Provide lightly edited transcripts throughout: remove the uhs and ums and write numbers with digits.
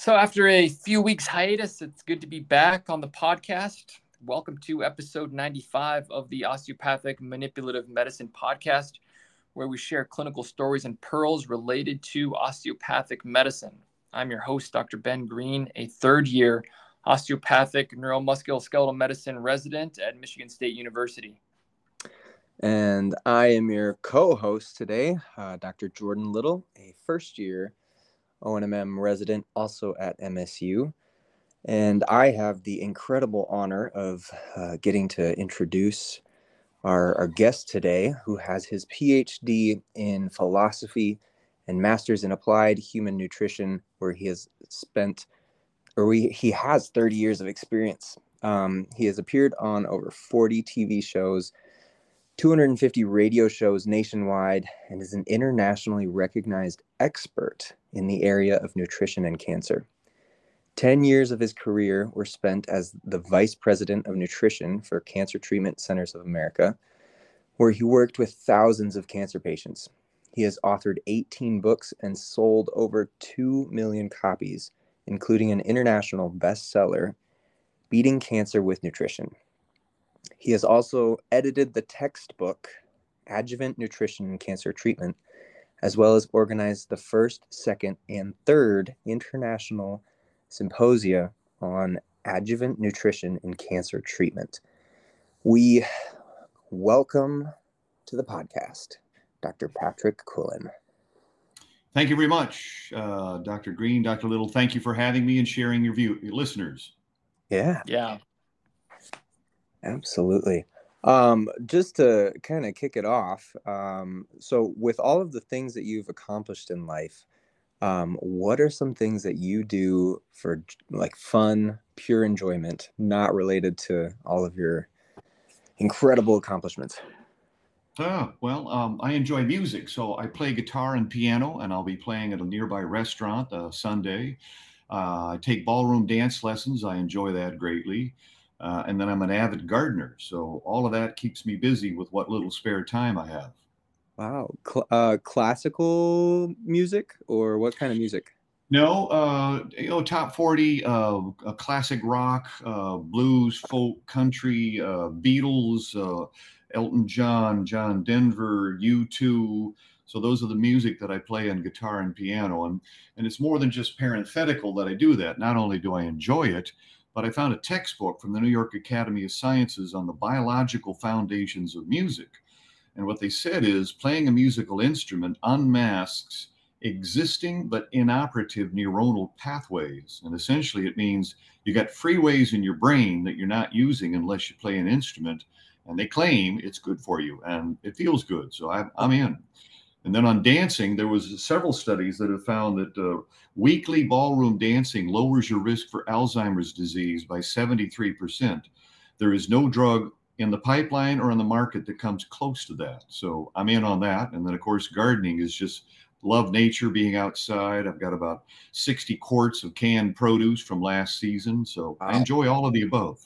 So after a few weeks hiatus, it's good to be back on the podcast. Welcome to episode 95 of the Osteopathic Manipulative Medicine podcast, where we share clinical stories and pearls related to osteopathic medicine. I'm your host, Dr. Ben Green, a third-year osteopathic neuromusculoskeletal medicine resident at Michigan State University. And I am your co-host today, Dr. Jordan Little, a first-year ONMM resident also at MSU. And I have the incredible honor of getting to introduce our guest today, who has his PhD in philosophy and master's in applied human nutrition, where he has he has 30 years of experience. He has appeared on over 40 TV shows, 250 radio shows nationwide, and is an internationally recognized expert in the area of nutrition and cancer. 10 years of his career were spent as the Vice President of Nutrition for Cancer Treatment Centers of America, where he worked with thousands of cancer patients. He has authored 18 books and sold over 2 million copies, including an international bestseller, Beating Cancer with Nutrition. He has also edited the textbook, Adjuvant Nutrition and Cancer Treatment, as well as organized the first, second, and third international symposia on adjuvant nutrition in cancer treatment. We welcome to the podcast, Dr. Patrick Quillen. Thank you very much, Dr. Green, Dr. Little. Thank you for having me and sharing your listeners. Yeah. Absolutely. Just to kind of kick it off, so with all of the things that you've accomplished in life, what are some things that you do for like fun, pure enjoyment, not related to all of your incredible accomplishments? I enjoy music, so I play guitar and piano, and I'll be playing at a nearby restaurant Sunday. I take ballroom dance lessons. I enjoy that greatly. And then I'm an avid gardener, so all of that keeps me busy with what little spare time I have. Wow. Classical music, or what kind of music? No, top 40, classic rock, blues, folk, country, Beatles, Elton John, John Denver, U2. So those are the music that I play on guitar and piano. And it's more than just parenthetical that I do that. Not only do I enjoy it, but I found a textbook from the New York Academy of Sciences on the biological foundations of music. And what they said is playing a musical instrument unmasks existing but inoperative neuronal pathways. And essentially it means you got freeways in your brain that you're not using unless you play an instrument. And they claim it's good for you and it feels good. So I'm in. And then on dancing, there was several studies that have found that weekly ballroom dancing lowers your risk for Alzheimer's disease by 73%. There is no drug in the pipeline or on the market that comes close to that. So I'm in on that. And then, of course, gardening is just love nature, being outside. I've got about 60 quarts of canned produce from last season. So I enjoy all of the above.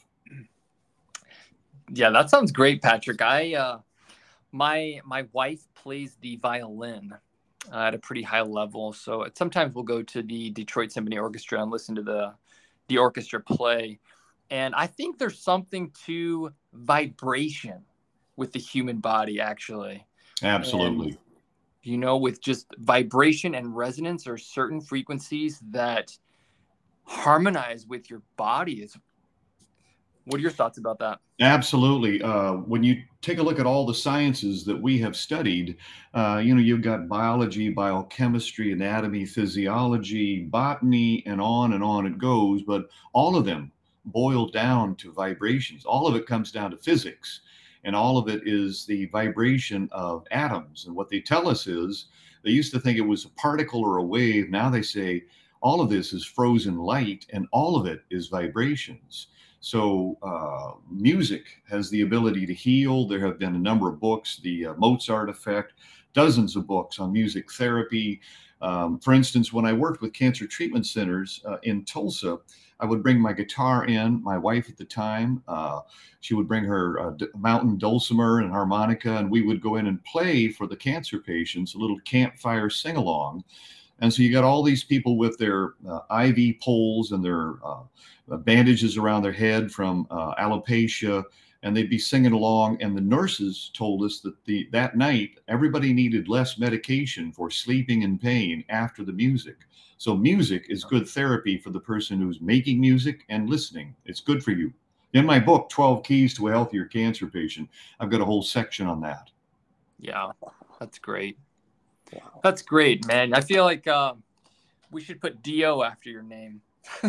Yeah, that sounds great, Patrick. My wife plays the violin at a pretty high level. So sometimes we'll go to the Detroit Symphony Orchestra and listen to the orchestra play. And I think there's something to vibration with the human body, actually. Absolutely. And, with just vibration and resonance or certain frequencies that harmonize with your body. What are your thoughts about that? Absolutely. When you take a look at all the sciences that we have studied, you've got biology, biochemistry, anatomy, physiology, botany, and on it goes. But all of them boil down to vibrations. All of it comes down to physics. And all of it is the vibration of atoms. And what they tell us is they used to think it was a particle or a wave. Now they say all of this is frozen light and all of it is vibrations. So music has the ability to heal. There have been a number of books, the Mozart Effect, dozens of books on music therapy. For instance, when I worked with cancer treatment centers in Tulsa, I would bring my guitar in. My wife at the time, she would bring her mountain dulcimer and harmonica, and we would go in and play for the cancer patients, a little campfire sing-along. And so you got all these people with their IV poles and their bandages around their head from alopecia, and they'd be singing along. And the nurses told us that that night, everybody needed less medication for sleeping and pain after the music. So music is good therapy for the person who's making music and listening. It's good for you. In my book, 12 Keys to a Healthier Cancer Patient, I've got a whole section on that. Yeah, that's great. That's great, man. I feel like we should put DO after your name.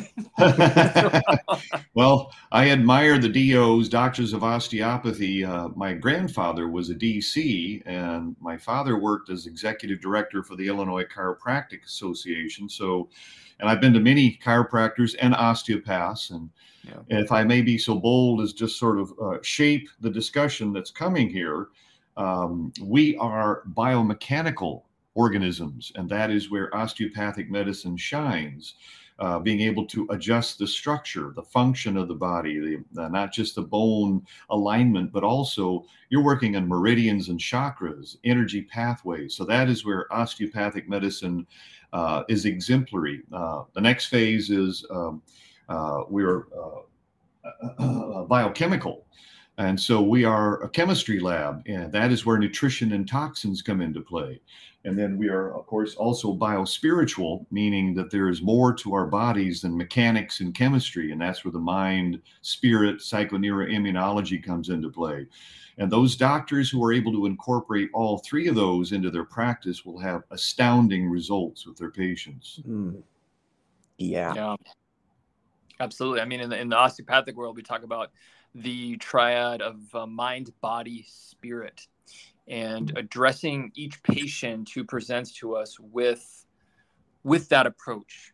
Well, I admire the DOs, Doctors of Osteopathy. My grandfather was a DC, and my father worked as executive director for the Illinois Chiropractic Association. So, and I've been to many chiropractors and osteopaths. And if I may be so bold as just sort of shape the discussion that's coming here, we are biomechanical organisms, and that is where osteopathic medicine shines. Being able to adjust the structure, the function of the body, not just the bone alignment, but also you're working on meridians and chakras, energy pathways. So that is where osteopathic medicine is exemplary. The next phase is we're biochemical. And so we are a chemistry lab, and that is where nutrition and toxins come into play. And then we are, of course, also biospiritual, meaning that there is more to our bodies than mechanics and chemistry. And that's where the mind, spirit, psychoneuroimmunology comes into play. And those doctors who are able to incorporate all three of those into their practice will have astounding results with their patients. Yeah. Absolutely. I mean, in the osteopathic world, we talk about the triad of mind, body, spirit, and addressing each patient who presents to us with that approach.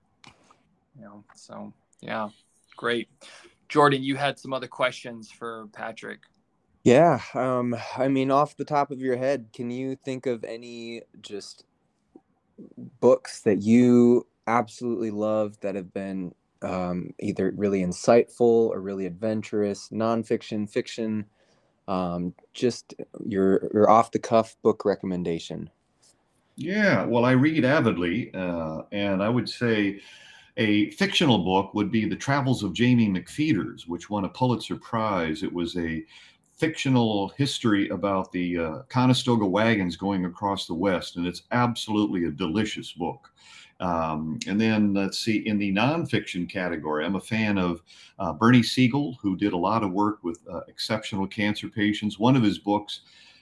So yeah, great. Jordan, you had some other questions for Patrick. Yeah. I mean, off the top of your head, can you think of any just books that you absolutely love that have been either really insightful or really adventurous, nonfiction, fiction, just your off the cuff book recommendation? Yeah, well, I read avidly, and I would say a fictional book would be The Travels of Jamie McPheeters, which won a Pulitzer Prize. It was a fictional history about the Conestoga wagons going across the West, and it's absolutely a delicious book. And then let's see, in the nonfiction category, I'm a fan of Bernie Siegel, who did a lot of work with exceptional cancer patients. One of his books,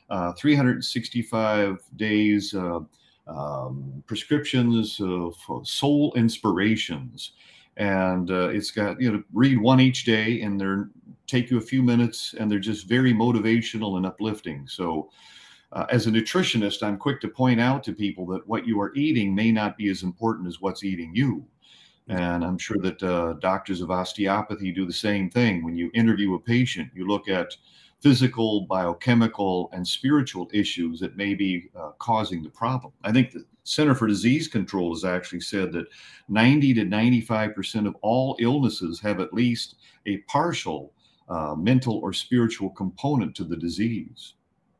365 Days Prescriptions for Soul Inspirations. And it's got, read one each day, and they're take you a few minutes, and they're just very motivational and uplifting. So as a nutritionist, I'm quick to point out to people that what you are eating may not be as important as what's eating you. And I'm sure that doctors of osteopathy do the same thing. When you interview a patient, you look at physical, biochemical, and spiritual issues that may be causing the problem. I think the Center for Disease Control has actually said that 90 to 95% of all illnesses have at least a partial mental or spiritual component to the disease.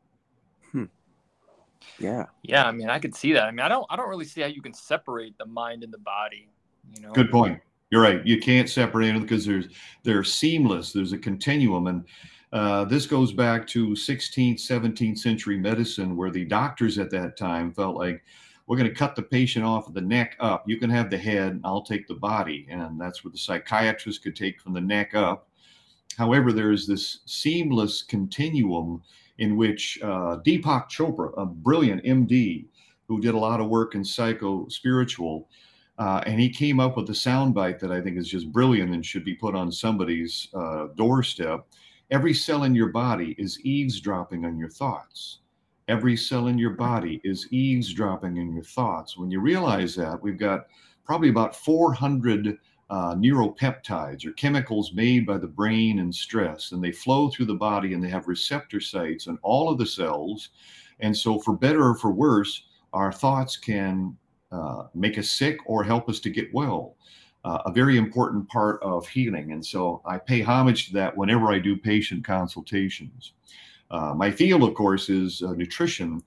Yeah. I mean, I could see that. I mean, I don't really see how you can separate the mind and the body. Good point. You're right. You can't separate them because they're seamless. There's a continuum, and this goes back to 16th, 17th century medicine, where the doctors at that time felt like, we're going to cut the patient off of the neck up. You can have the head, I'll take the body, and that's what the psychiatrist could take from the neck up. However, there is this seamless continuum in which Deepak Chopra, a brilliant MD who did a lot of work in psycho-spiritual, and he came up with a soundbite that I think is just brilliant and should be put on somebody's doorstep. Every cell in your body is eavesdropping on your thoughts. Every cell in your body is eavesdropping on your thoughts. When you realize that, we've got probably about 400 neuropeptides, or chemicals made by the brain and stress, and they flow through the body, and they have receptor sites on all of the cells. And so for better or for worse, our thoughts can make us sick or help us to get well. A very important part of healing. And so I pay homage to that whenever I do patient consultations. My field, of course, is nutrition.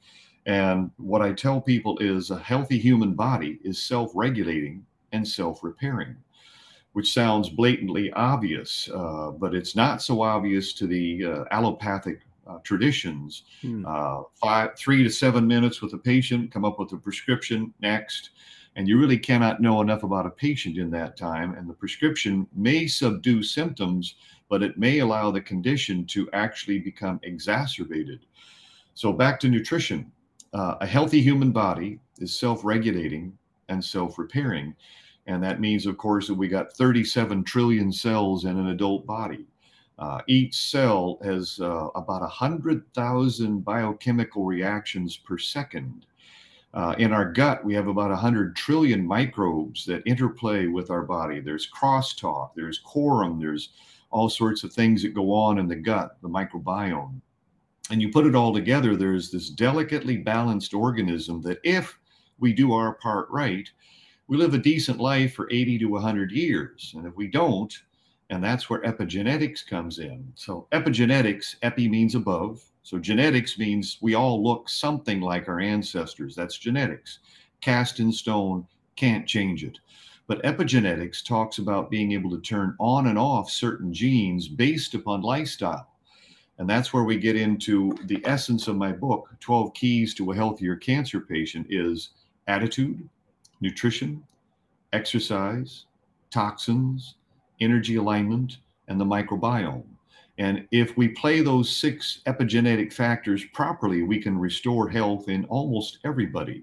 And what I tell people is a healthy human body is self-regulating and self-repairing, which sounds blatantly obvious, but it's not so obvious to the allopathic traditions. 3 to 7 minutes with a patient, come up with a prescription, next. And you really cannot know enough about a patient in that time. And the prescription may subdue symptoms, but it may allow the condition to actually become exacerbated. So back to nutrition. A healthy human body is self-regulating and self-repairing. And that means, of course, that we got 37 trillion cells in an adult body. Each cell has about 100,000 biochemical reactions per second. In our gut, we have about 100 trillion microbes that interplay with our body. There's crosstalk, there's quorum, there's all sorts of things that go on in the gut, the microbiome. And you put it all together, there's this delicately balanced organism that if we do our part right, we live a decent life for 80 to 100 years. And if we don't, and that's where epigenetics comes in. So epigenetics, epi means above. So genetics means we all look something like our ancestors. That's genetics. Cast in stone, can't change it. But epigenetics talks about being able to turn on and off certain genes based upon lifestyle. And that's where we get into the essence of my book, 12 Keys to a Healthier Cancer Patient, is attitude, nutrition, exercise, toxins, energy alignment, and the microbiome. And if we play those 6 epigenetic factors properly, we can restore health in almost everybody.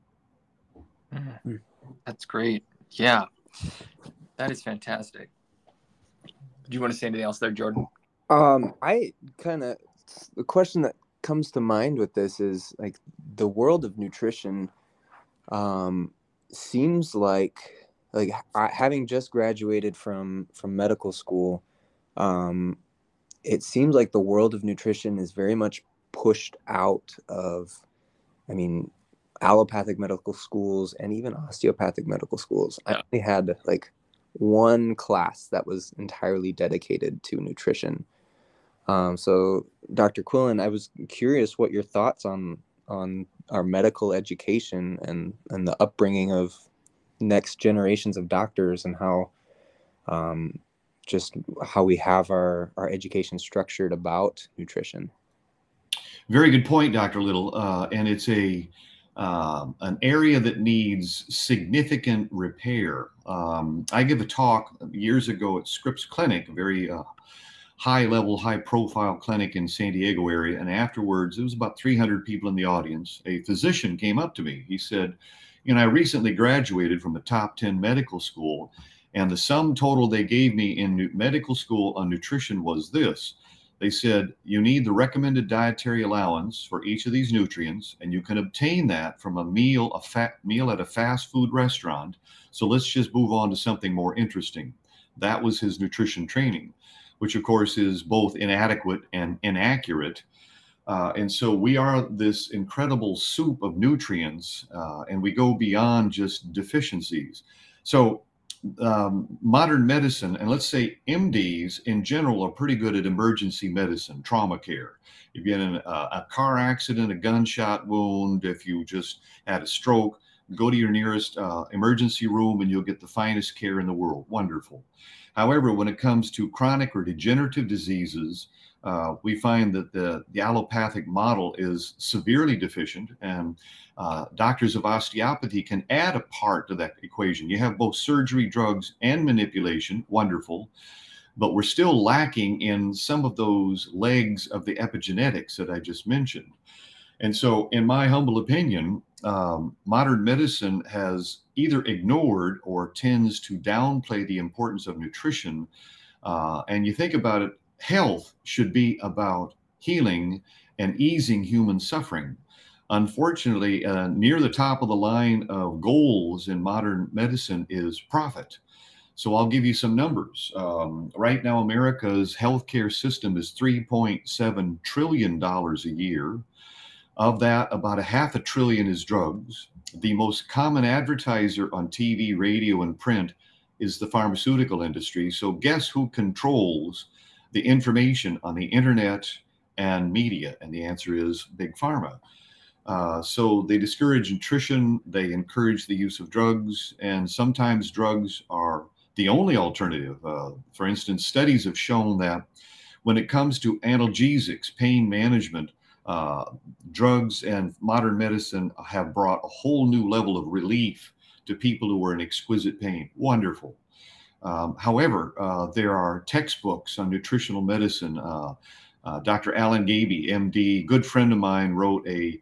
That's great. Yeah, that is fantastic. Do you want to say anything else there, Jordan? The question that comes to mind with this is like the world of nutrition seems like having just graduated from medical school, it seems like the world of nutrition is very much pushed out of, allopathic medical schools and even osteopathic medical schools. I only had like one class that was entirely dedicated to nutrition. So Dr. Quillen, I was curious what your thoughts on our medical education and the upbringing of next generations of doctors and how we have our education structured about nutrition. Very good point, Dr. Little. And it's an area that needs significant repair. I gave a talk years ago at Scripps Clinic, a very high-level, high-profile clinic in San Diego area. And afterwards, it was about 300 people in the audience. A physician came up to me. He said, I recently graduated from a top 10 medical school, and the sum total they gave me in medical school on nutrition was this. They said, you need the recommended dietary allowance for each of these nutrients, and you can obtain that from a meal at a fast food restaurant. So let's just move on to something more interesting. That was his nutrition training, which of course is both inadequate and inaccurate. And so we are this incredible soup of nutrients, and we go beyond just deficiencies. So modern medicine, and let's say MDs in general, are pretty good at emergency medicine, trauma care. If you get in a car accident, a gunshot wound, if you just had a stroke, go to your nearest emergency room and you'll get the finest care in the world. Wonderful. However, when it comes to chronic or degenerative diseases, we find that the allopathic model is severely deficient, and doctors of osteopathy can add a part to that equation. You have both surgery, drugs, and manipulation. Wonderful. But we're still lacking in some of those legs of the epigenetics that I just mentioned. And so, in my humble opinion, modern medicine has either ignored or tends to downplay the importance of nutrition. And you think about it, health should be about healing and easing human suffering. Unfortunately, near the top of the line of goals in modern medicine is profit. So I'll give you some numbers. Right now, America's healthcare system is $3.7 trillion a year. Of that, about $500 billion is drugs. The most common advertiser on TV, radio, and print is the pharmaceutical industry. So guess who controls the information on the internet and media? And the answer is Big Pharma. So they discourage nutrition, they encourage the use of drugs, and sometimes drugs are the only alternative. For instance, studies have shown that when it comes to analgesics, pain management, uh, drugs and modern medicine have brought a whole new level of relief to people who are in exquisite pain. Wonderful. However, there are textbooks on nutritional medicine. Dr. Alan Gaby, MD, good friend of mine, wrote a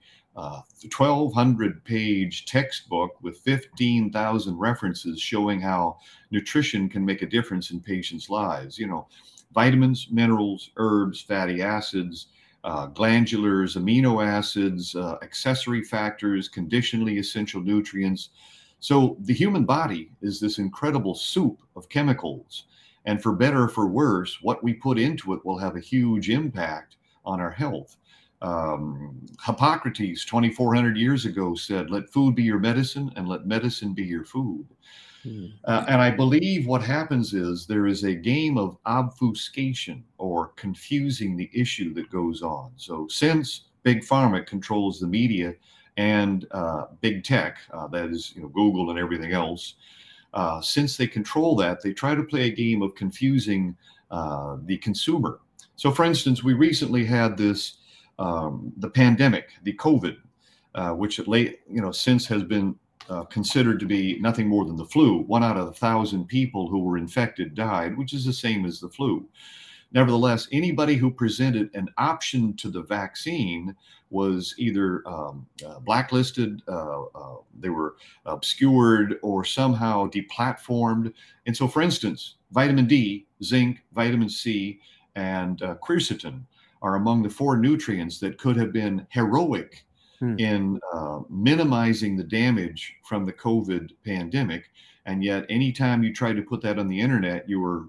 1,200 page textbook with 15,000 references showing how nutrition can make a difference in patients' lives. You know, vitamins, minerals, herbs, fatty acids, glandulars, amino acids, accessory factors, conditionally essential nutrients. So the human body is this incredible soup of chemicals. And for better or for worse, what we put into it will have a huge impact on our health. Hippocrates, 2,400 years ago, said, let food be your medicine and let medicine be your food. And I believe what happens is there is a game of obfuscation or confusing the issue that goes on. So since Big Pharma controls the media and big tech, that is, you know, Google and everything else, since they control that, they try to play a game of confusing the consumer. So for instance, we recently had this, the pandemic, the COVID, which since has been considered to be nothing more than the flu. 1 out of 1,000 people who were infected died, which is the same as the flu. Nevertheless, anybody who presented an option to the vaccine was either blacklisted, they were obscured, or somehow deplatformed. And so, for instance, vitamin D, zinc, vitamin C, and quercetin are among the 4 nutrients that could have been heroic in minimizing the damage from the COVID pandemic. And yet, anytime you tried to put that on the internet, you were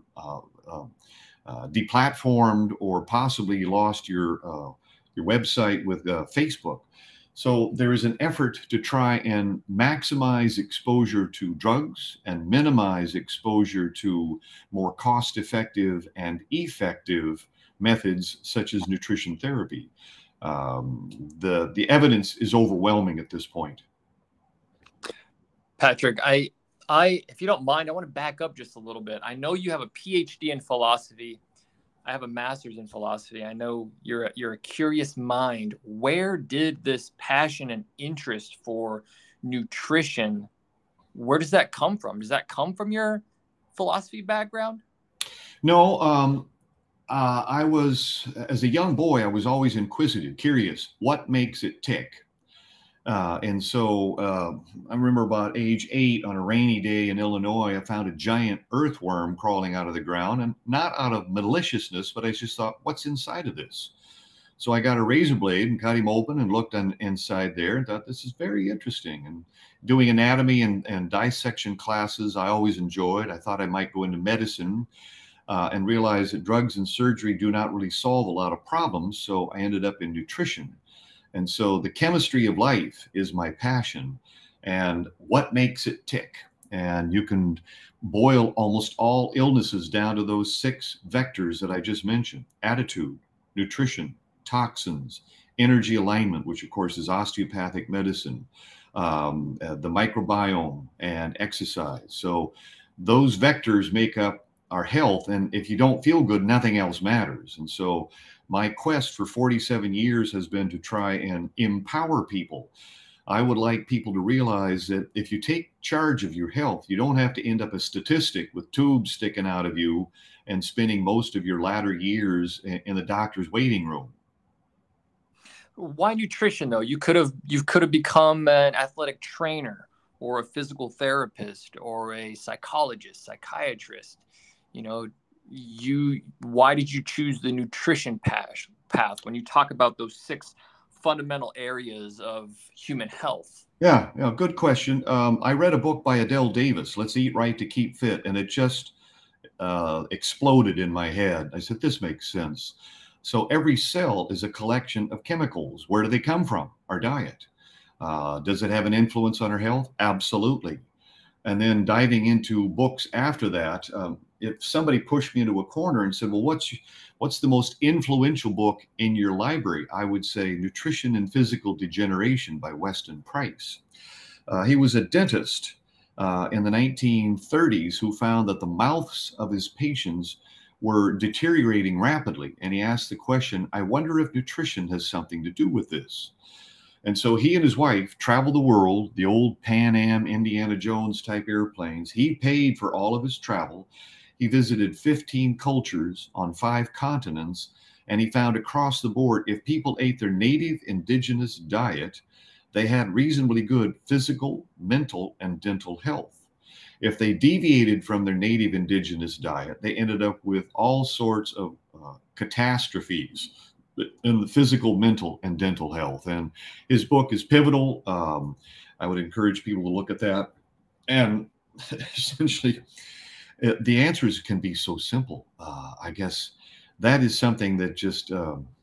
deplatformed, or possibly lost your website with Facebook. So there is an effort to try and maximize exposure to drugs and minimize exposure to more cost-effective and effective methods such as nutrition therapy. The evidence is overwhelming at this point. Patrick, if you don't mind, I want to back up just a little bit. I know you have a PhD in philosophy. I have a master's in philosophy. I know you're a curious mind. Where did this passion and interest for nutrition, where does that come from? Does that come from your philosophy background? No, I was, as a young boy, I was always inquisitive, curious, what makes it tick? And so I remember about age 8 on a rainy day in Illinois, I found a giant earthworm crawling out of the ground, and not out of maliciousness, but I just thought, what's inside of this? So I got a razor blade and cut him open and looked inside there and thought, this is very interesting. And doing anatomy and dissection classes, I always enjoyed. I thought I might go into medicine and realized that drugs and surgery do not really solve a lot of problems. So I ended up in nutrition. And so the chemistry of life is my passion, and what makes it tick. And you can boil almost all illnesses down to those 6 vectors that I just mentioned: attitude, nutrition, toxins, energy alignment, which of course is osteopathic medicine, the microbiome, and exercise. So those vectors make up our health. And if you don't feel good, nothing else matters. And so my quest for 47 years has been to try and empower people. I would like people to realize that if you take charge of your health, you don't have to end up a statistic with tubes sticking out of you and spending most of your latter years in the doctor's waiting room. Why nutrition, though? You could have become an athletic trainer or a physical therapist or a psychologist, psychiatrist. You know, why did you choose the nutrition path when you talk about those 6 fundamental areas of human health? Yeah, good question. I read a book by Adele Davis, Let's Eat Right to Keep Fit, and it just exploded in my head. I said, this makes sense. So every cell is a collection of chemicals. Where do they come from? Our diet. Does it have an influence on our health? Absolutely. And then diving into books after that, if somebody pushed me into a corner and said, well, what's the most influential book in your library? I would say Nutrition and Physical Degeneration by Weston Price. He was a dentist in the 1930s who found that the mouths of his patients were deteriorating rapidly. And he asked the question, I wonder if nutrition has something to do with this. And so he and his wife traveled the world, the old Pan Am, Indiana Jones type airplanes. He paid for all of his travel. He visited 15 cultures on 5 continents. And he found across the board, if people ate their native indigenous diet, they had reasonably good physical, mental, and dental health. If they deviated from their native indigenous diet, they ended up with all sorts of catastrophes in the physical, mental, and dental health. And his book is pivotal. I would encourage people to look at that. And essentially, the answers can be so simple. I guess that is something that just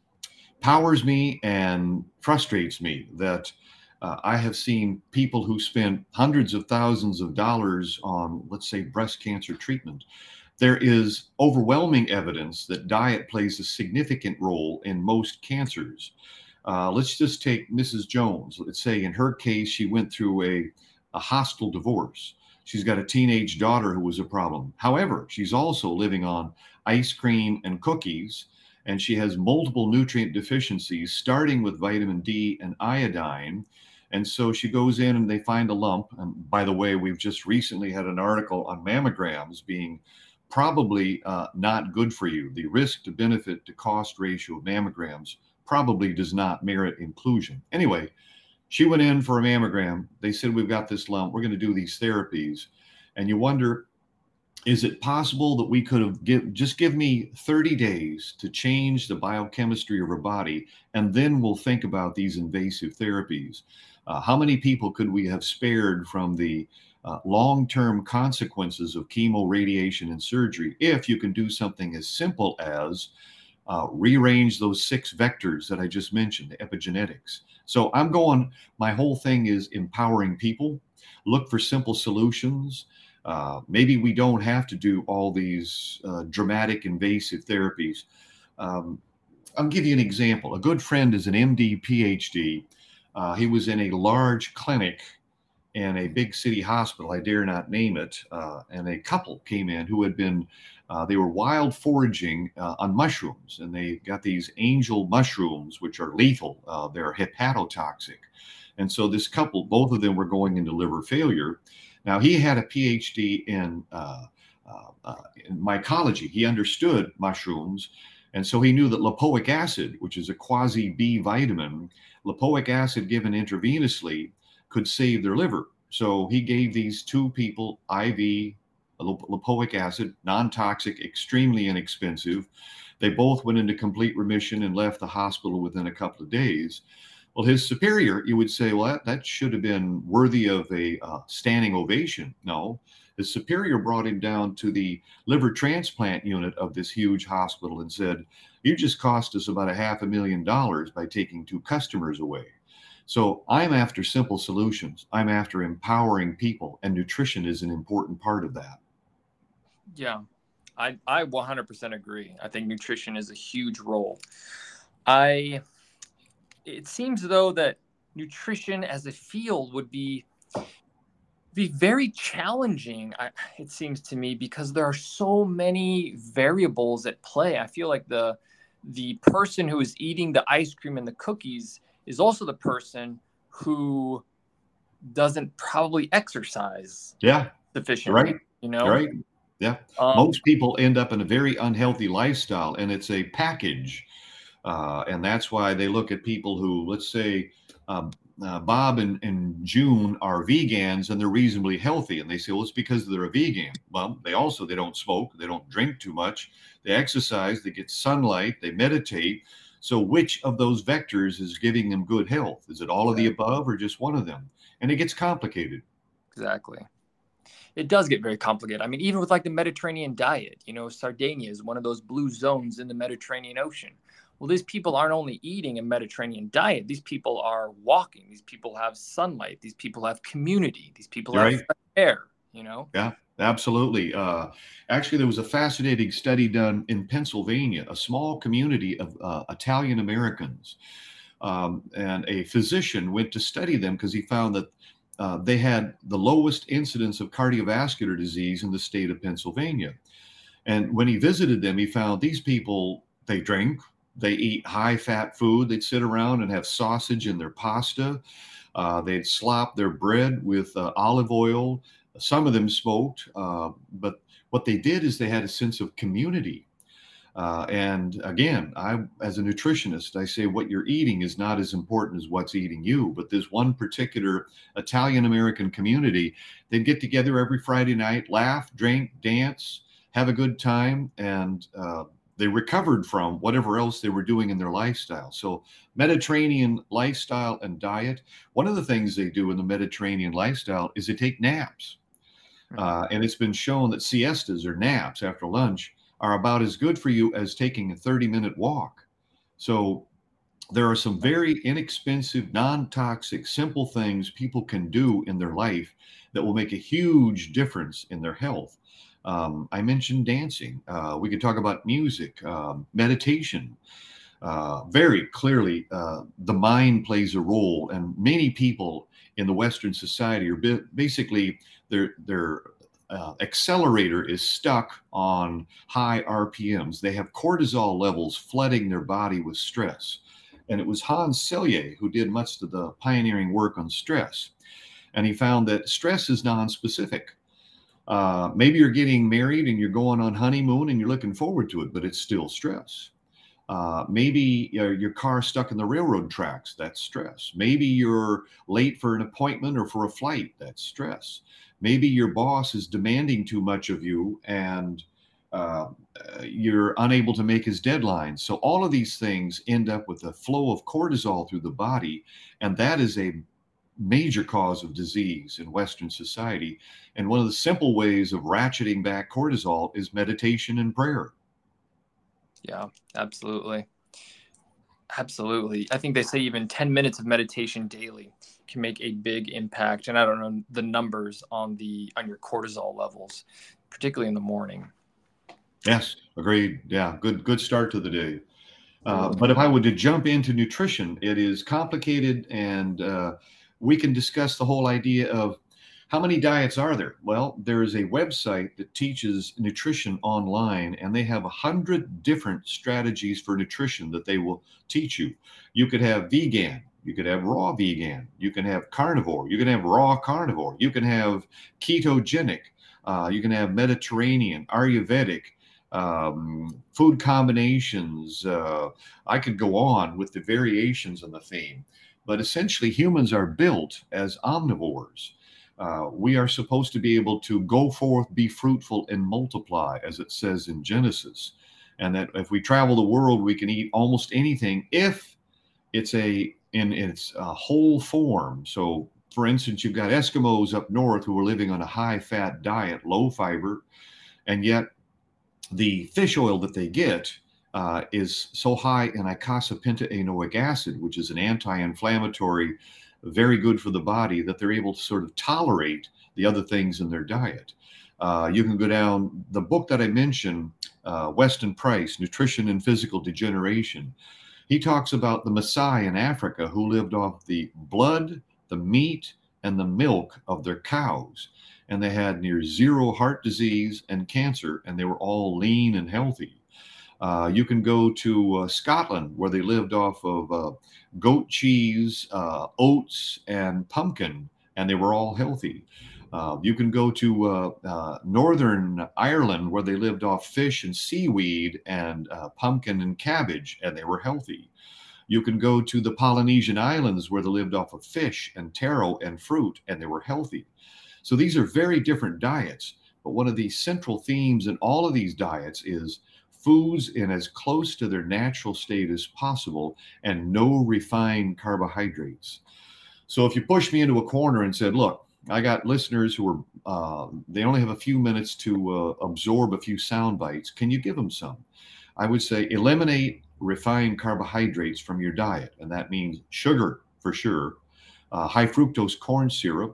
powers me and frustrates me, that I have seen people who spend hundreds of thousands of dollars on, let's say, breast cancer treatment. There is overwhelming evidence that diet plays a significant role in most cancers. Let's just take Mrs. Jones. Let's say in her case, she went through a hostile divorce. She's got a teenage daughter who was a problem. However, she's also living on ice cream and cookies, and she has multiple nutrient deficiencies, starting with vitamin D and iodine. And so she goes in and they find a lump. And by the way, we've just recently had an article on mammograms being probably not good for you. The risk to benefit to cost ratio of mammograms probably does not merit inclusion. Anyway, she went in for a mammogram. They said, we've got this lump. We're going to do these therapies. And you wonder, is it possible that we could have give me 30 days to change the biochemistry of her body, and then we'll think about these invasive therapies? How many people could we have spared from the long-term consequences of chemo, radiation, and surgery if you can do something as simple as rearrange those 6 vectors that I just mentioned, the epigenetics? So my whole thing is empowering people. Look for simple solutions. Maybe we don't have to do all these dramatic invasive therapies. I'll give you an example. A good friend is an MD, PhD. He was in a large clinic in a big city hospital. I dare not name it. And a couple came in who had been, they were wild foraging on mushrooms, and they got these angel mushrooms, which are lethal. They're hepatotoxic. And so this couple, both of them were going into liver failure. Now, he had a PhD in mycology. He understood mushrooms. And so he knew that lipoic acid, which is a quasi-B vitamin, lipoic acid given intravenously could save their liver. So he gave these 2 people IV lipoic acid, non-toxic, extremely inexpensive. They both went into complete remission and left the hospital within a couple of days. Well, his superior, you would say, well, that should have been worthy of a standing ovation. No, his superior brought him down to the liver transplant unit of this huge hospital and said, you just cost us about $500,000 by taking 2 customers away. So I'm after simple solutions. I'm after empowering people, and nutrition is an important part of that. Yeah, I 100% agree. I think nutrition is a huge role. It seems though that nutrition as a field would be very challenging, it seems to me, because there are so many variables at play. I feel like the person who is eating the ice cream and the cookies is also the person who doesn't probably exercise sufficiently. Right. You know? Right. Yeah. Most people end up in a very unhealthy lifestyle, and it's a package. And that's why they look at people who, let's say, Bob and June are vegans and they're reasonably healthy. And they say, well, it's because they're a vegan. Well, they don't smoke. They don't drink too much. They exercise. They get sunlight. They meditate. So which of those vectors is giving them good health? Is it all of the above or just one of them? And it gets complicated. Exactly. It does get very complicated. I mean, even with like the Mediterranean diet, Sardinia is one of those blue zones in the Mediterranean Ocean. Well, these people aren't only eating a Mediterranean diet. These people are walking. These people have sunlight. These people have community. These people have fresh air, Yeah. Absolutely. Actually, there was a fascinating study done in Pennsylvania, a small community of Italian Americans. And a physician went to study them because he found that they had the lowest incidence of cardiovascular disease in the state of Pennsylvania. And when he visited them, he found these people, they drink, they eat high fat food, they'd sit around and have sausage in their pasta. They'd slop their bread with olive oil. Some of them smoked, but what they did is they had a sense of community. And again, as a nutritionist, I say what you're eating is not as important as what's eating you. But this one particular Italian American community, they'd get together every Friday night, laugh, drink, dance, have a good time, and they recovered from whatever else they were doing in their lifestyle. So Mediterranean lifestyle and diet. One of the things they do in the Mediterranean lifestyle is they take naps. And it's been shown that siestas or naps after lunch are about as good for you as taking a 30-minute walk. So there are some very inexpensive, non-toxic, simple things people can do in their life that will make a huge difference in their health. I mentioned dancing. We could talk about music, meditation. Very clearly, the mind plays a role, and many people in the Western society are basically their accelerator is stuck on high RPMs. They have cortisol levels flooding their body with stress. And it was Hans Selye who did much of the pioneering work on stress. And he found that stress is non-specific. Maybe you're getting married and you're going on honeymoon and you're looking forward to it, but it's still stress. Maybe your car stuck in the railroad tracks, that's stress. Maybe you're late for an appointment or for a flight, that's stress. Maybe your boss is demanding too much of you and you're unable to make his deadlines. So all of these things end up with a flow of cortisol through the body, and that is a major cause of disease in Western society. And one of the simple ways of ratcheting back cortisol is meditation and prayer. Yeah, absolutely. Absolutely. I think they say even 10 minutes of meditation daily can make a big impact. And I don't know the numbers on your cortisol levels, particularly in the morning. Yes, agreed. Yeah, good start to the day. But if I were to jump into nutrition, it is complicated, and we can discuss the whole idea of how many diets are there? Well, there is a website that teaches nutrition online, and they have 100 different strategies for nutrition that they will teach you. You could have vegan, you could have raw vegan, you can have carnivore, you can have raw carnivore, you can have ketogenic, you can have Mediterranean, Ayurvedic, food combinations. I could go on with the variations on the theme, but essentially humans are built as omnivores. We are supposed to be able to go forth, be fruitful, and multiply, as it says in Genesis. And that if we travel the world, we can eat almost anything if it's in its whole form. So, for instance, you've got Eskimos up north who are living on a high-fat diet, low fiber, and yet the fish oil that they get is so high in icosapentaenoic acid, which is an anti-inflammatory, very good for the body, that they're able to sort of tolerate the other things in their diet. You can go down the book that I mentioned, Weston Price, Nutrition and Physical Degeneration. He talks about the Maasai in Africa who lived off the blood, the meat, and the milk of their cows. And they had near zero heart disease and cancer, and they were all lean and healthy. You can go to Scotland, where they lived off of goat cheese, oats, and pumpkin, and they were all healthy. You can go to Northern Ireland, where they lived off fish and seaweed and pumpkin and cabbage, and they were healthy. You can go to the Polynesian Islands, where they lived off of fish and taro and fruit, and they were healthy. So these are very different diets, but one of the central themes in all of these diets is foods in as close to their natural state as possible and no refined carbohydrates. So if you push me into a corner and said, look, I got listeners who are, they only have a few minutes to absorb a few sound bites. Can you give them some? I would say eliminate refined carbohydrates from your diet. And that means sugar for sure, high fructose corn syrup,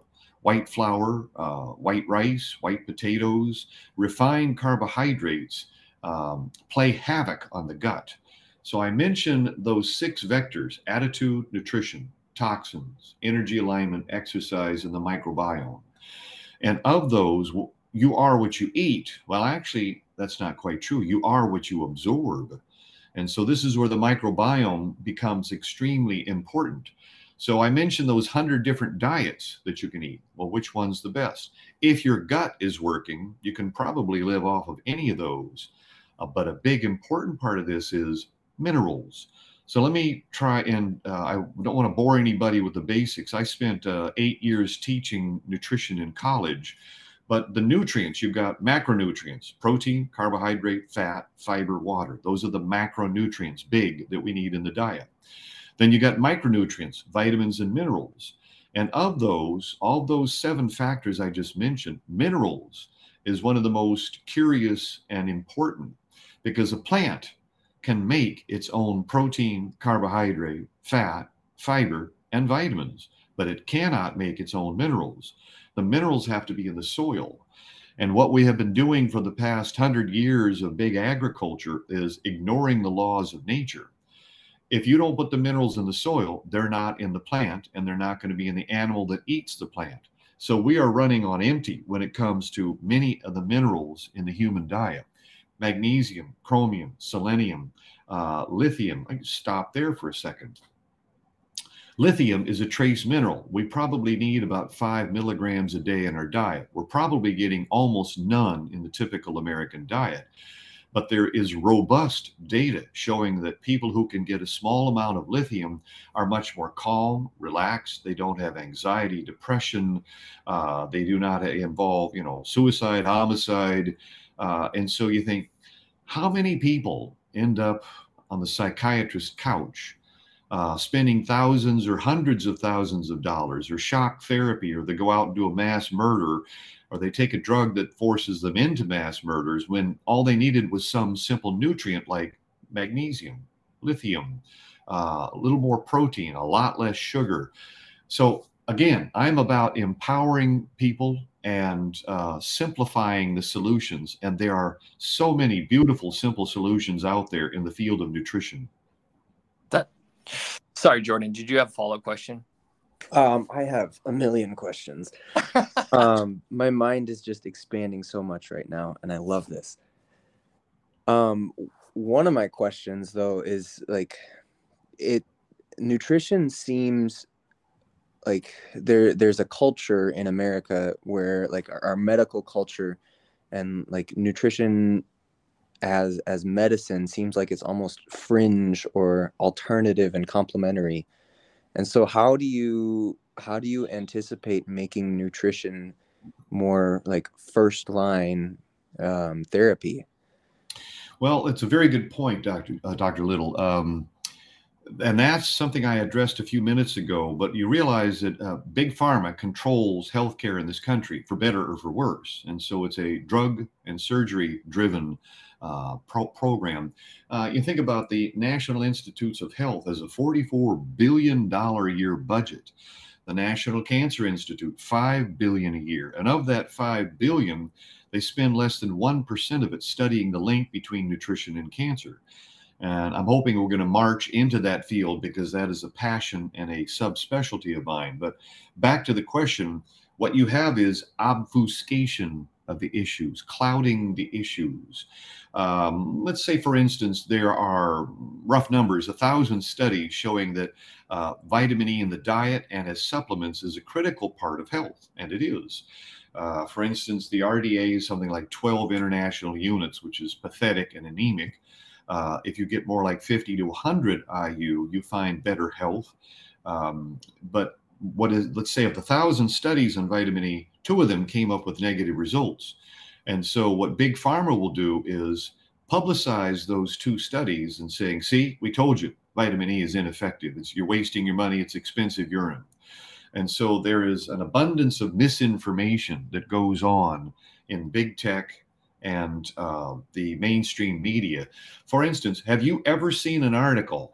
white flour, white rice, white potatoes, refined carbohydrates play havoc on the gut. So I mentioned those 6 vectors: attitude, nutrition, toxins, energy alignment, exercise, and the microbiome. And of those, you are what you eat. Well, actually, that's not quite true. You are what you absorb. And so this is where the microbiome becomes extremely important. So I mentioned those 100 different diets that you can eat. Well, which one's the best? If your gut is working, you can probably live off of any of those. But a big important part of this is minerals. So let me try, and I don't want to bore anybody with the basics. I spent 8 years teaching nutrition in college. But the nutrients, you've got macronutrients: protein, carbohydrate, fat, fiber, water. Those are the macronutrients, big, that we need in the diet. Then you got micronutrients, vitamins and minerals. And of those, all those 7 factors I just mentioned, minerals is one of the most curious and important, because a plant can make its own protein, carbohydrate, fat, fiber, and vitamins, but it cannot make its own minerals. The minerals have to be in the soil. And what we have been doing for the past 100 years of big agriculture is ignoring the laws of nature. If you don't put the minerals in the soil, they're not in the plant, and they're not going to be in the animal that eats the plant. So we are running on empty when it comes to many of the minerals in the human diet: magnesium, chromium, selenium, lithium. I can stop there for a second. Lithium is a trace mineral. We probably need about 5 milligrams a day in our diet. We're probably getting almost none in the typical American diet. But there is robust data showing that people who can get a small amount of lithium are much more calm, relaxed. They don't have anxiety, depression. They do not involve, suicide, homicide. And so you think, how many people end up on the psychiatrist's couch spending thousands or hundreds of thousands of dollars, or shock therapy, or they go out and do a mass murder, or they take a drug that forces them into mass murders, when all they needed was some simple nutrient like magnesium, lithium, a little more protein, a lot less sugar. So again, I'm about empowering people and simplifying the solutions. And there are so many beautiful, simple solutions out there in the field of nutrition. Sorry, Jordan, did you have a follow-up question? I have a million questions. My mind is just expanding so much right now, and I love this. One of my questions, though, is nutrition seems like there's a culture in America where our medical culture and nutrition as medicine seems like it's almost fringe or alternative and complementary. And so how do you anticipate making nutrition more first line therapy? Well, it's a very good point, Dr. Little. And that's something I addressed a few minutes ago, but you realize that Big Pharma controls healthcare in this country, for better or for worse. And so it's a drug and surgery driven program. You think about the National Institutes of Health as a $44 billion a year budget. The National Cancer Institute, $5 billion a year. And of that $5 billion, they spend less than 1% of it studying the link between nutrition and cancer. And I'm hoping we're going to march into that field, because that is a passion and a subspecialty of mine. But back to the question, what you have is obfuscation of the issues, clouding the issues. Let's say, for instance, there are rough numbers, 1,000 studies showing that vitamin E in the diet and as supplements is a critical part of health, and it is. For instance, the RDA is something like 12 international units, which is pathetic and anemic. If you get more like 50 to 100 IU, you find better health. But let's say of the 1,000 studies on vitamin E, 2 of them came up with negative results. And so what Big Pharma will do is publicize those 2 studies and saying, see, we told you vitamin E is ineffective. You're wasting your money. It's expensive urine. And so there is an abundance of misinformation that goes on in big tech and the mainstream media. For instance, have you ever seen an article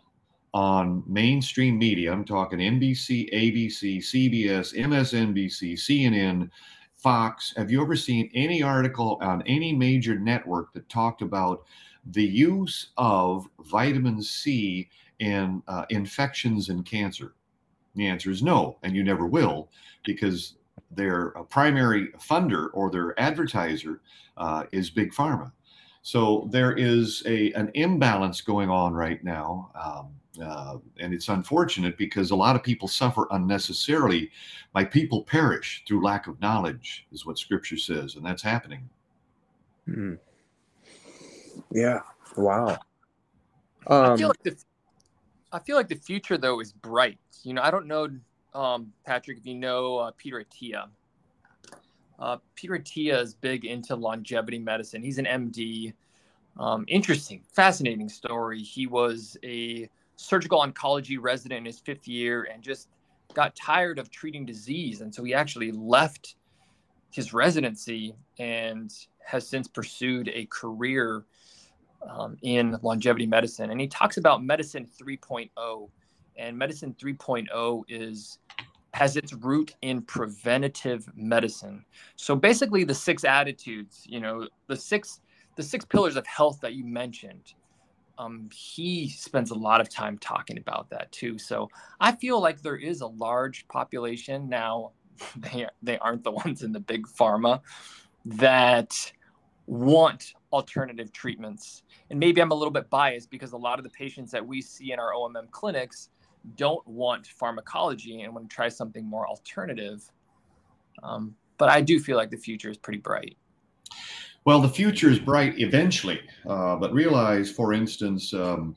on mainstream media. I'm talking NBC, ABC, CBS, MSNBC, CNN, Fox. Have you ever seen any article on any major network that talked about the use of vitamin C in infections and cancer? The answer is no, and you never will, because their primary funder or their advertiser is Big Pharma. So there is an imbalance going on right now, and it's unfortunate because a lot of people suffer unnecessarily. My people perish through lack of knowledge, is what Scripture says, and that's happening. Hmm. Yeah. Wow. I feel like the future though is bright. You know, I don't know, Patrick, if you know Peter Attia. Peter Attia is big into longevity medicine. He's an MD. Interesting, fascinating story. He was a surgical oncology resident in his 5th year and just got tired of treating disease. And so he actually left his residency and has since pursued a career in longevity medicine. And he talks about medicine 3.0. And medicine 3.0 has its root in preventative medicine. So basically the 6 attitudes, you know, the six pillars of health that you mentioned, he spends a lot of time talking about that too. So I feel like there is a large population now, they aren't the ones in the big pharma, that want alternative treatments. And maybe I'm a little bit biased because a lot of the patients that we see in our OMM clinics don't want pharmacology and want to try something more alternative. But I do feel like the future is pretty bright. Well, the future is bright eventually, but realize, for instance,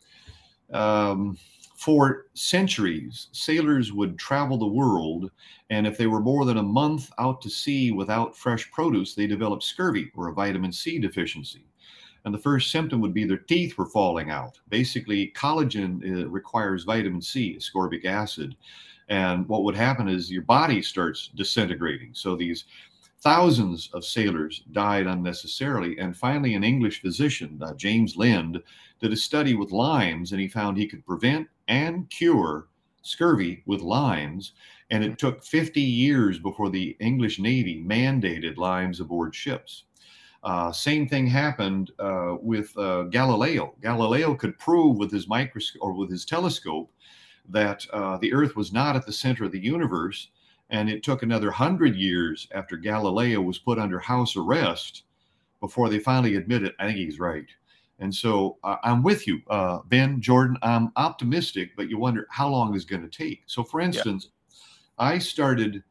for centuries, sailors would travel the world, and if they were more than a month out to sea without fresh produce, they developed scurvy or a vitamin C deficiency. And the first symptom would be their teeth were falling out. Basically, collagen requires vitamin C, ascorbic acid. And what would happen is your body starts disintegrating. So these thousands of sailors died unnecessarily. And finally, an English physician, James Lind, did a study with limes, and he found he could prevent and cure scurvy with limes. And it took 50 years before the English Navy mandated limes aboard ships. Same thing happened with Galileo. Galileo could prove with his microscope or with his telescope that the Earth was not at the center of the universe. And it took another 100 years after Galileo was put under house arrest before they finally admitted, I think he's right. And so I'm with you, Ben, Jordan. I'm optimistic, but you wonder how long is going to take. So, for instance, I started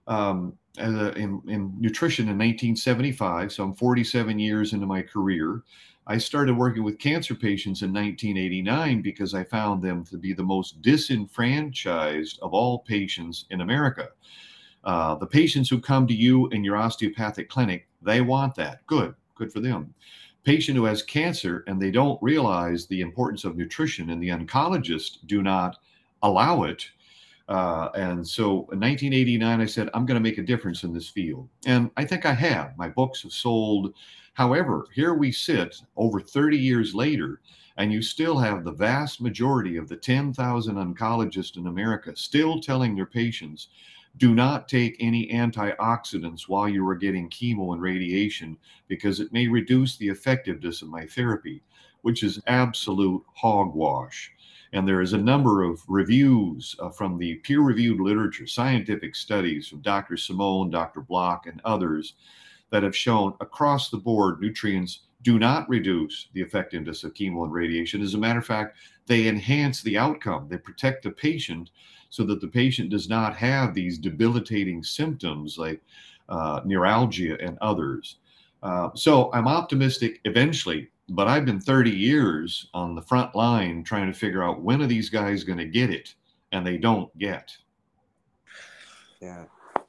in nutrition in 1975, so I'm 47 years into my career. I started working with cancer patients in 1989 because I found them to be the most disenfranchised of all patients in America. The patients who come to you in your osteopathic clinic, they want that. Good for them. Patient who has cancer and they don't realize the importance of nutrition and the oncologists do not allow it. And so in 1989, I said, I'm going to make a difference in this field. And I think I have. My books have sold. However, here we sit over 30 years later, and you still have the vast majority of the 10,000 oncologists in America still telling their patients, do not take any antioxidants while you are getting chemo and radiation because it may reduce the effectiveness of my therapy, which is absolute hogwash. And there is a number of reviews from the peer-reviewed literature, scientific studies from Dr. Simone, Dr. Block, and others that have shown across the board nutrients do not reduce the effectiveness of chemo and radiation. As a matter of fact, they enhance the outcome. They protect the patient so that the patient does not have these debilitating symptoms like neuralgia and others. So I'm optimistic eventually, but I've been 30 years on the front line trying to figure out when are these guys going to get it, and they don't get. Yeah.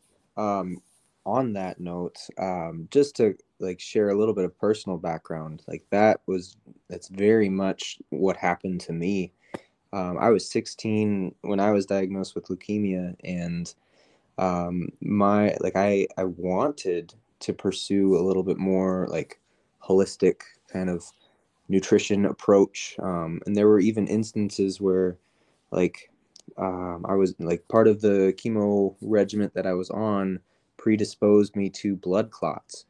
On that note, just to like share a little bit of personal background, like that's very much what happened to me. I was 16 when I was diagnosed with leukemia, and I wanted to pursue a little bit more like holistic kind of nutrition approach. And there were even instances where like I was like part of the chemo regimen that I was on predisposed me to blood clots.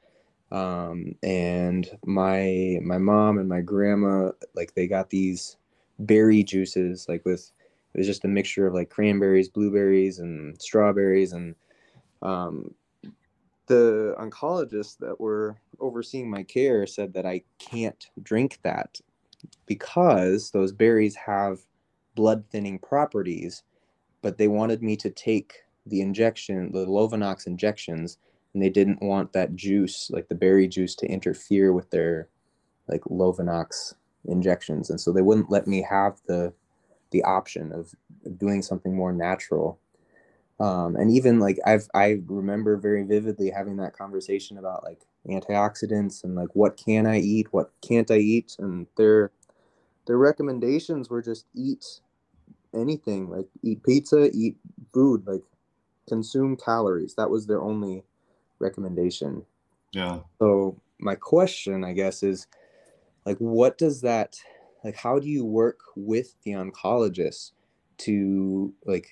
And my mom and my grandma, like they got these berry juices, like with, it was just a mixture of like cranberries, blueberries, and strawberries. And um, the oncologists that were overseeing my care said that I can't drink that because those berries have blood thinning properties, but they wanted me to take the Lovenox injections, and they didn't want that juice, like the berry juice, to interfere with their like Lovenox injections. And so they wouldn't let me have the option of doing something more natural. And even like I remember very vividly having that conversation about like antioxidants and like what can I eat, what can't I eat, and their recommendations were just eat anything, like eat pizza, eat food, like consume calories. That was their only recommendation. Yeah. So my question, I guess, is like, what does that, like, how do you work with the oncologist to like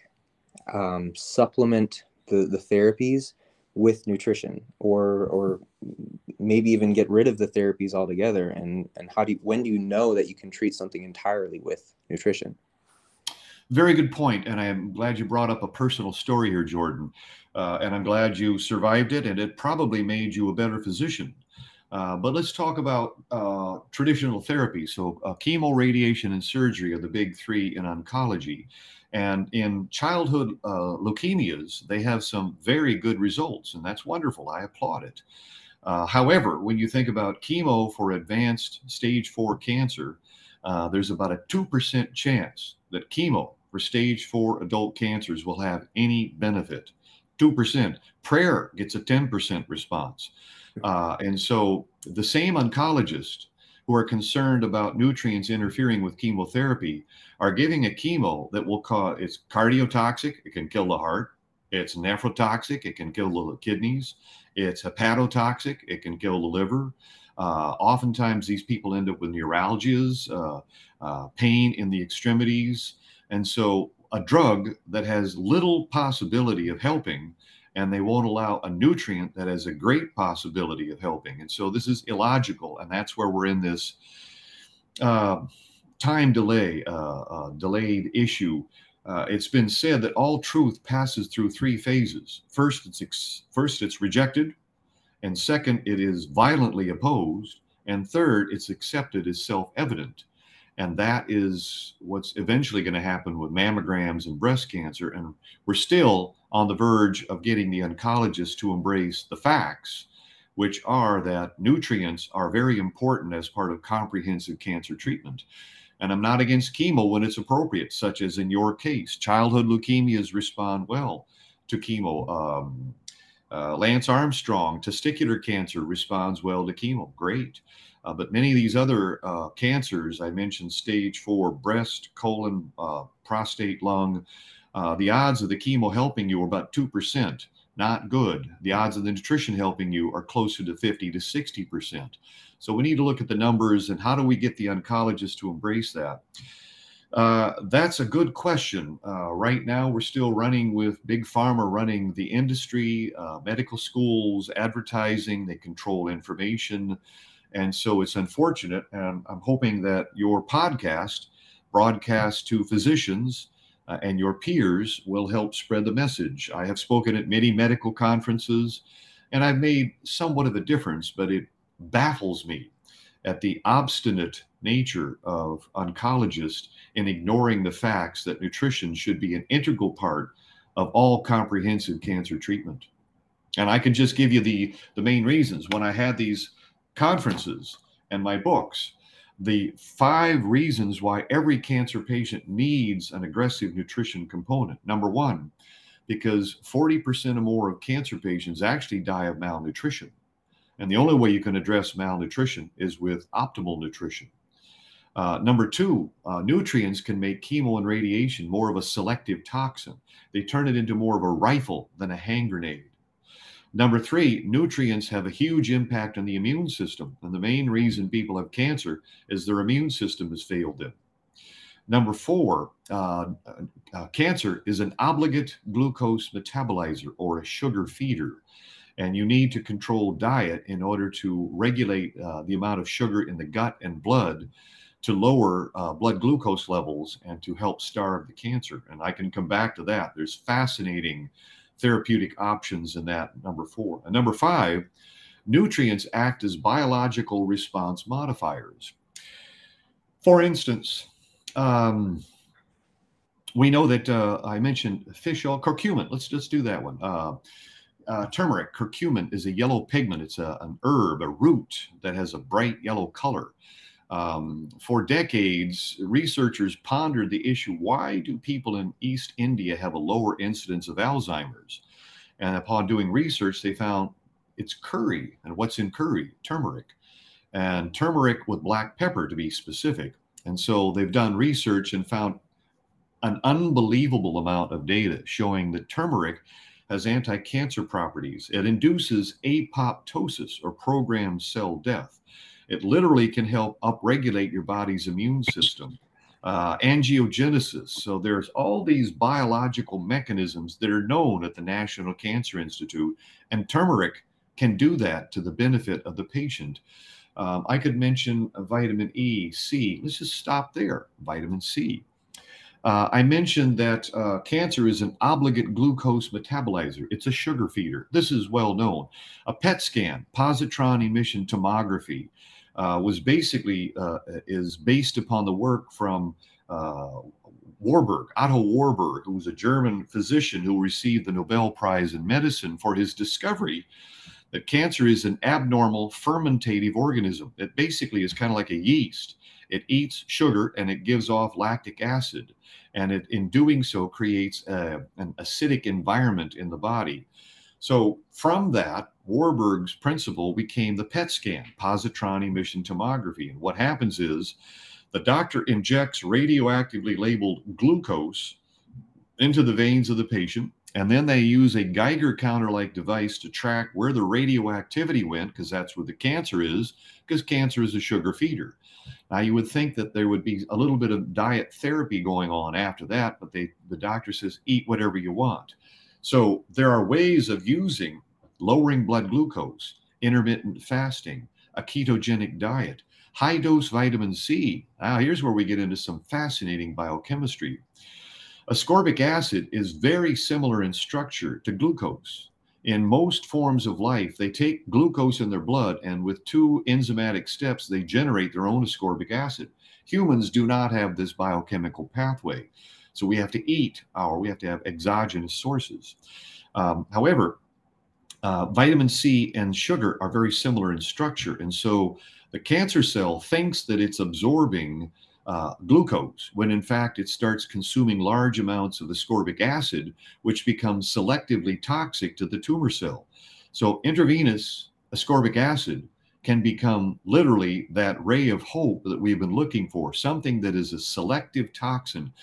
supplement the therapies with nutrition, or maybe even get rid of the therapies altogether? And when do you know that you can treat something entirely with nutrition? Very good point, and I am glad you brought up a personal story here, Jordan. And I'm glad you survived it, and it probably made you a better physician. But let's talk about traditional therapy. So, chemo, radiation, and surgery are the big three in oncology. And in childhood leukemias, they have some very good results, and that's wonderful. I applaud it. However, when you think about chemo for advanced stage 4 cancer, there's about a 2% chance that chemo for stage 4 adult cancers will have any benefit. 2%. Prayer gets a 10% response. And so the same oncologists who are concerned about nutrients interfering with chemotherapy are giving a chemo that will cause, it's cardiotoxic, it can kill the heart. It's nephrotoxic, it can kill the kidneys. It's hepatotoxic, it can kill the liver. Oftentimes, these people end up with neuralgias, pain in the extremities. And so, a drug that has little possibility of helping, and they won't allow a nutrient that has a great possibility of helping. And so, this is illogical. And that's where we're in this time delay, delayed issue. It's been said that all truth passes through three phases. First, it's rejected. And second, it is violently opposed. And third, it's accepted as self-evident. And that is what's eventually going to happen with mammograms and breast cancer. And we're still on the verge of getting the oncologists to embrace the facts, which are that nutrients are very important as part of comprehensive cancer treatment. And I'm not against chemo when it's appropriate, such as in your case. Childhood leukemias respond well to chemo. Lance Armstrong, testicular cancer responds well to chemo. Great. But many of these other cancers, I mentioned stage 4, breast, colon, prostate, lung, the odds of the chemo helping you are about 2%. Not good. The odds of the nutrition helping you are closer to 50 to 60%. So we need to look at the numbers and how do we get the oncologist to embrace that? That's a good question. Right now, we're still running with Big Pharma running the industry, medical schools, advertising, they control information. And so it's unfortunate. And I'm hoping that your podcast, broadcast to physicians and your peers, will help spread the message. I have spoken at many medical conferences, and I've made somewhat of a difference, but it baffles me at the obstinate nature of oncologists in ignoring the facts that nutrition should be an integral part of all comprehensive cancer treatment. And I can just give you the main reasons. When I had these conferences and my books, the 5 reasons why every cancer patient needs an aggressive nutrition component. Number 1, because 40% or more of cancer patients actually die of malnutrition. And the only way you can address malnutrition is with optimal nutrition. Number 2, nutrients can make chemo and radiation more of a selective toxin. They turn it into more of a rifle than a hand grenade. Number 3, nutrients have a huge impact on the immune system. And the main reason people have cancer is their immune system has failed them. Number 4, cancer is an obligate glucose metabolizer or a sugar feeder. And you need to control diet in order to regulate the amount of sugar in the gut and blood to lower blood glucose levels and to help starve the cancer. And I can come back to that. There's fascinating therapeutic options in that, number 4. And number 5, nutrients act as biological response modifiers. For instance, we know that I mentioned fish oil, curcumin. Let's just do that one. Turmeric, curcumin, is a yellow pigment. It's an herb, a root that has a bright yellow color. For decades, researchers pondered the issue, why do people in East India have a lower incidence of Alzheimer's? And upon doing research, they found it's curry. And what's in curry? Turmeric. And turmeric with black pepper, to be specific. And so they've done research and found an unbelievable amount of data showing that turmeric has anti-cancer properties. It induces apoptosis, or programmed cell death. It literally can help upregulate your body's immune system. Angiogenesis. So there's all these biological mechanisms that are known at the National Cancer Institute, and turmeric can do that to the benefit of the patient. I could mention vitamin E, C. Let's just stop there. Vitamin C. I mentioned that cancer is an obligate glucose metabolizer. It's a sugar feeder. This is well known. A PET scan, positron emission tomography, was basically is based upon the work from Warburg, Otto Warburg, who was a German physician who received the Nobel Prize in Medicine for his discovery that cancer is an abnormal fermentative organism. It basically is kind of like a yeast. It eats sugar and it gives off lactic acid. And it, in doing so, creates an acidic environment in the body. So from that, Warburg's principle became the PET scan, positron emission tomography. And what happens is the doctor injects radioactively labeled glucose into the veins of the patient, and then they use a Geiger counter-like device to track where the radioactivity went, because that's where the cancer is, because cancer is a sugar feeder. Now, you would think that there would be a little bit of diet therapy going on after that, but the doctor says, eat whatever you want. So there are ways of using lowering blood glucose, intermittent fasting, a ketogenic diet, high-dose vitamin C. Now, here's where we get into some fascinating biochemistry. Ascorbic acid is very similar in structure to glucose. In most forms of life, they take glucose in their blood, and with 2 enzymatic steps, they generate their own ascorbic acid. Humans do not have this biochemical pathway. So we have to eat we have to have exogenous sources. However, vitamin C and sugar are very similar in structure. And so the cancer cell thinks that it's absorbing glucose, when in fact it starts consuming large amounts of ascorbic acid, which becomes selectively toxic to the tumor cell. So intravenous ascorbic acid can become literally that ray of hope that we've been looking for, something that is a selective toxin.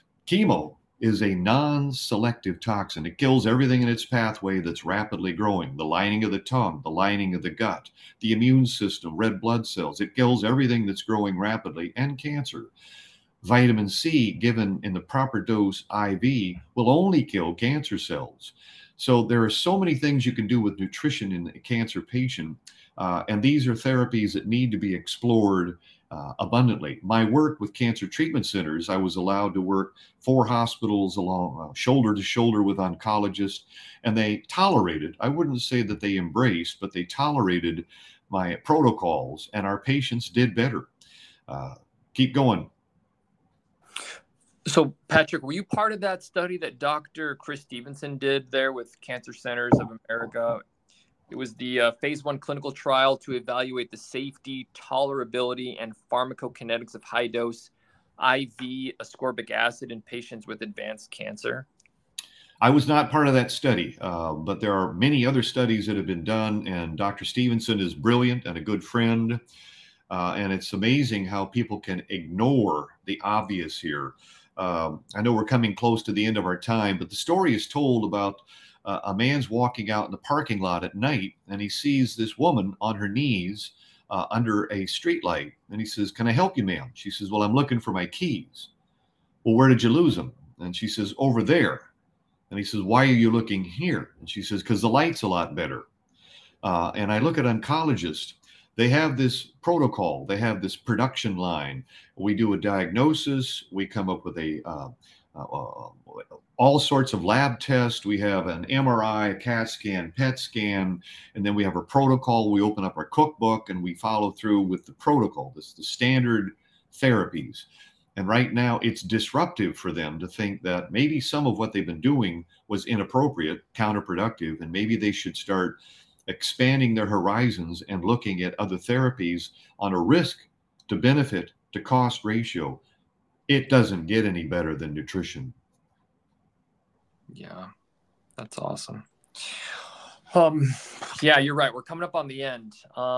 Chemo is a non-selective toxin. It kills everything in its pathway that's rapidly growing, the lining of the tongue, the lining of the gut, the immune system, red blood cells. It kills everything that's growing rapidly, and cancer. Vitamin C, given in the proper dose IV, will only kill cancer cells. So there are so many things you can do with nutrition in a cancer patient, and these are therapies that need to be explored abundantly. My work with cancer treatment centers, I was allowed to work 4 hospitals along shoulder to shoulder with oncologists, and they tolerated, I wouldn't say that they embraced, but they tolerated my protocols, and our patients did better. Keep going. So, Patrick, were you part of that study that Dr. Chris Stevenson did there with Cancer Centers of America? It was the phase 1 clinical trial to evaluate the safety, tolerability, and pharmacokinetics of high-dose IV ascorbic acid in patients with advanced cancer. I was not part of that study, but there are many other studies that have been done, and Dr. Stevenson is brilliant and a good friend. And it's amazing how people can ignore the obvious here. I know we're coming close to the end of our time, but the story is told about a man's walking out in the parking lot at night, and he sees this woman on her knees under a streetlight. And he says, "Can I help you, ma'am?" She says, "Well, I'm looking for my keys." Well, where did you lose them? And she says, over there. And he says, why are you looking here? And she says, because the light's a lot better. And I look at oncologists. They have this protocol. They have this production line. We do a diagnosis. We come up with all sorts of lab tests. We have an MRI, a CAT scan, PET scan, and then we have a protocol. We open up our cookbook and we follow through with the protocol. This is the standard therapies. And right now it's disruptive for them to think that maybe some of what they've been doing was inappropriate, counterproductive, and maybe they should start expanding their horizons and looking at other therapies on a risk to benefit to cost ratio. It doesn't get any better than nutrition. Yeah, that's awesome. Yeah, you're right. We're coming up on the end.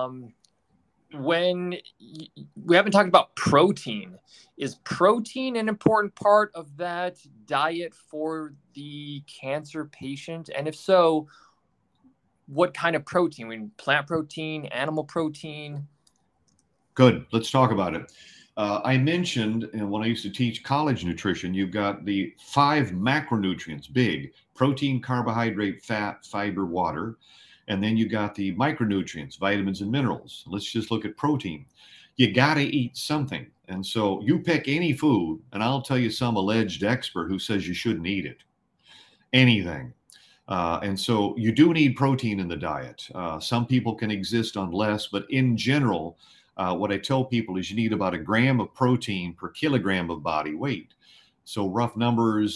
When we haven't talked about protein, is protein an important part of that diet for the cancer patient? And if so, what kind of protein? I mean, plant protein, animal protein? Good. Let's talk about it. I mentioned, and when I used to teach college nutrition, you've got the 5 macronutrients, big: protein, carbohydrate, fat, fiber, water. And then you got the micronutrients, vitamins and minerals. Let's just look at protein. You got to eat something. And so you pick any food, and I'll tell you some alleged expert who says you shouldn't eat it. Anything. And so you do need protein in the diet. Some people can exist on less, but in general, what I tell people is you need about 1 gram of protein per kilogram of body weight. So rough numbers,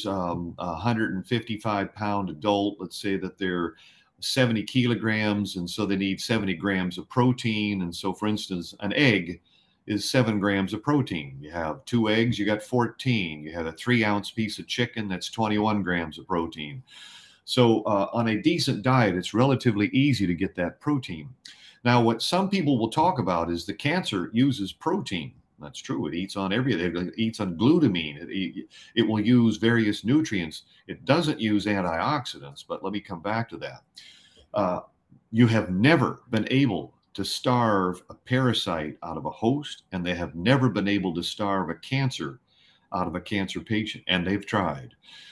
155-pound adult, let's say that they're 70 kilograms, and so they need 70 grams of protein. And so, for instance, an egg is 7 grams of protein. You have 2 eggs, you got 14. You have a 3-ounce piece of chicken, that's 21 grams of protein. So on a decent diet, it's relatively easy to get that protein. Now, what some people will talk about is the cancer uses protein. That's true. It eats on everything. It eats on glutamine. It will use various nutrients. It doesn't use antioxidants, but let me come back to that. You have never been able to starve a parasite out of a host, and they have never been able to starve a cancer out of a cancer patient, and they've tried.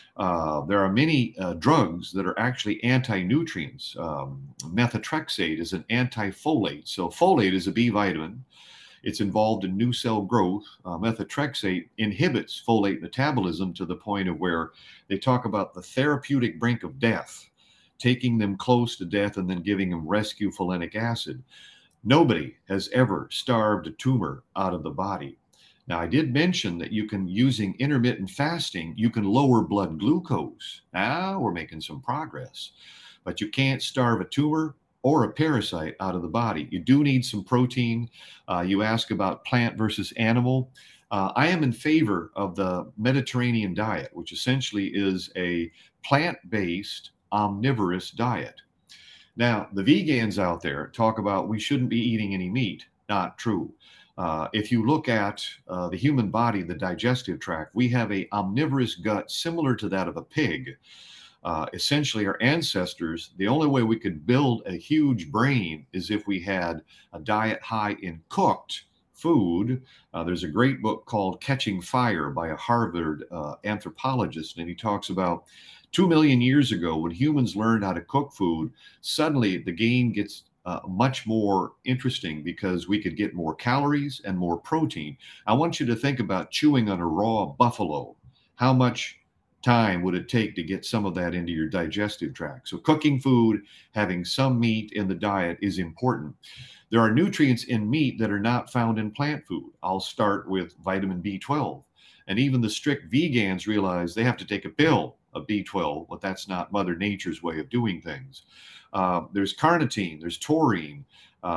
There are many drugs that are actually anti-nutrients. Methotrexate is an anti-folate. So folate is a B vitamin. It's involved in new cell growth. Methotrexate inhibits folate metabolism to the point of where they talk about the therapeutic brink of death, taking them close to death and then giving them rescue folinic acid. Nobody has ever starved a tumor out of the body. Now, I did mention that you can, using intermittent fasting, you can lower blood glucose. Now we're making some progress, but you can't starve a tumor or a parasite out of the body. You do need some protein. You ask about plant versus animal. I am in favor of the Mediterranean diet, which essentially is a plant-based omnivorous diet. Now, the vegans out there talk about we shouldn't be eating any meat. Not true. If you look at the human body, the digestive tract, we have an omnivorous gut similar to that of a pig. Essentially, our ancestors, the only way we could build a huge brain is if we had a diet high in cooked food. There's a great book called Catching Fire by a Harvard anthropologist, and he talks about 2 million years ago, when humans learned how to cook food, suddenly the game gets much more interesting because we could get more calories and more protein. I want you to think about chewing on a raw buffalo. How much time would it take to get some of that into your digestive tract? So cooking food, having some meat in the diet is important. There are nutrients in meat that are not found in plant food. I'll start with vitamin B12. And even the strict vegans realize they have to take a pill of B12, but that's not Mother Nature's way of doing things. There's carnitine, there's taurine.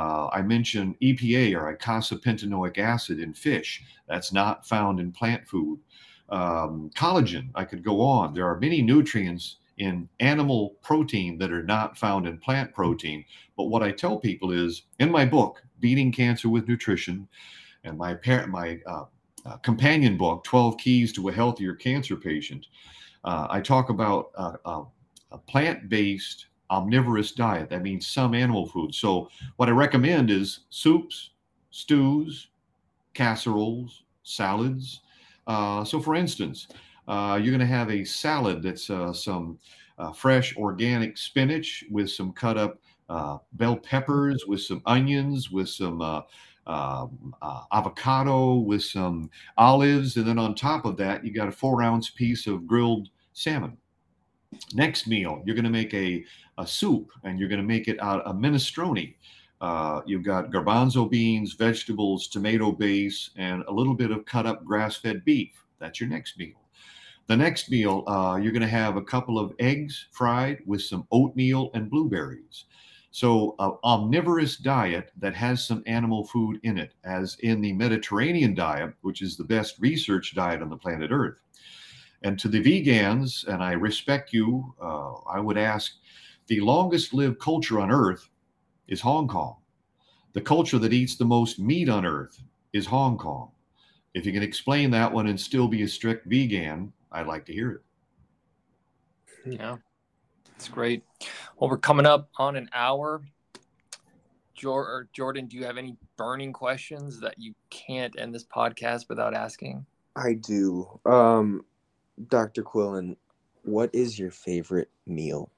I mentioned EPA, or eicosapentaenoic acid, in fish. That's not found in plant food. Collagen, I could go on. There are many nutrients in animal protein that are not found in plant protein. But what I tell people is, in my book, Beating Cancer with Nutrition, and my companion book, 12 Keys to a Healthier Cancer Patient, I talk about a plant-based omnivorous diet. That means some animal food. So what I recommend is soups, stews, casseroles, salads, So, for instance, you're going to have a salad that's some fresh organic spinach with some cut up bell peppers, with some onions, with some avocado, with some olives. And then on top of that, you got a 4-ounce piece of grilled salmon. Next meal, you're going to make a soup, and you're going to make it out of minestrone. You've got garbanzo beans, vegetables, tomato base, and a little bit of cut up grass-fed beef. That's your next meal. The next meal, you're going to have a couple of eggs fried with some oatmeal and blueberries. So, an omnivorous diet that has some animal food in it, as in the Mediterranean diet, which is the best research diet on the planet Earth. And to the vegans, and I respect you, I would ask, the longest lived culture on Earth is Hong Kong. The culture that eats the most meat on Earth is Hong Kong. If you can explain that one and still be a strict vegan, I'd like to hear it. Yeah, that's great. Well, we're coming up on an hour. Jordan, do you have any burning questions that you can't end this podcast without asking? I do. Dr. Quillen, what is your favorite meal?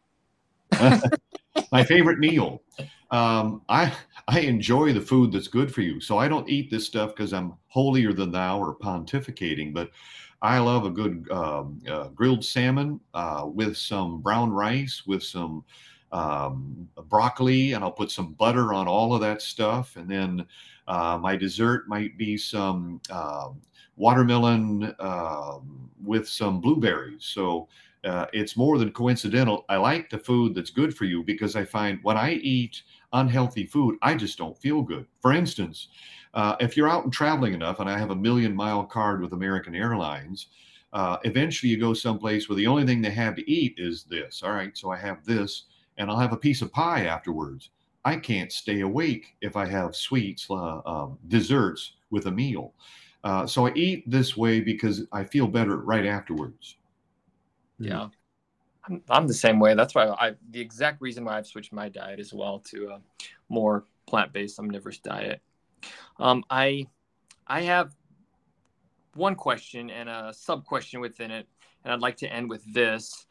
My favorite meal. I enjoy the food that's good for you. So I don't eat this stuff because I'm holier than thou or pontificating, but I love a good grilled salmon with some brown rice, with some broccoli, and I'll put some butter on all of that stuff. And then my dessert might be some watermelon with some blueberries. So it's more than coincidental. I like the food that's good for you because I find when I eat unhealthy food, I just don't feel good. For instance, if you're out and traveling enough, and I have a 1,000,000-mile card with American Airlines, eventually you go someplace where the only thing they have to eat is this. All right, so I have this, and I'll have a piece of pie afterwards. I can't stay awake if I have sweets, desserts with a meal. So I eat this way because I feel better right afterwards. Yeah, I'm the same way. That's why the exact reason why I've switched my diet as well to a more plant-based omnivorous diet. I have one question and a sub-question within it, and I'd like to end with this.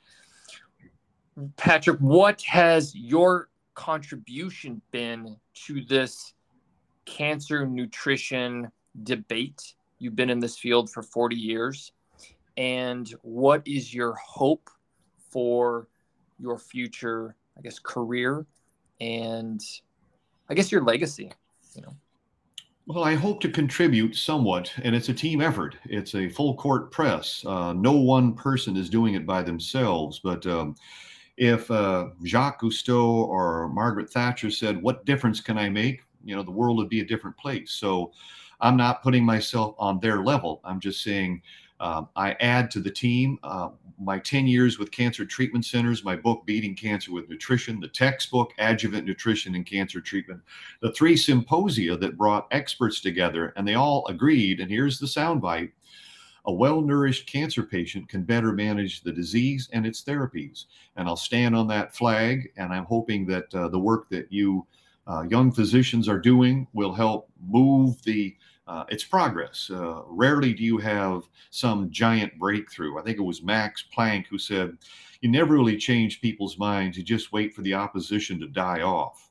Patrick, what has your contribution been to this cancer nutrition debate? You've been in this field for 40 years. And what is your hope for your future, I guess, career and I guess your legacy, you know? Well, I hope to contribute somewhat, and it's a team effort. It's a full court press. No one person is doing it by themselves. But if Jacques Cousteau or Margaret Thatcher said, "What difference can I make?" The world would be a different place. So I'm not putting myself on their level. I'm just saying I add to the team. My 10 years with cancer treatment centers, my book, Beating Cancer with Nutrition, the textbook, Adjuvant Nutrition and Cancer Treatment, the 3 symposia that brought experts together, and they all agreed, and here's the soundbite: a well-nourished cancer patient can better manage the disease and its therapies. And I'll stand on that flag, and I'm hoping that the work that you young physicians are doing will help move its progress. Rarely do you have some giant breakthrough. I think it was Max Planck who said, "You never really change people's minds. You just wait for the opposition to die off."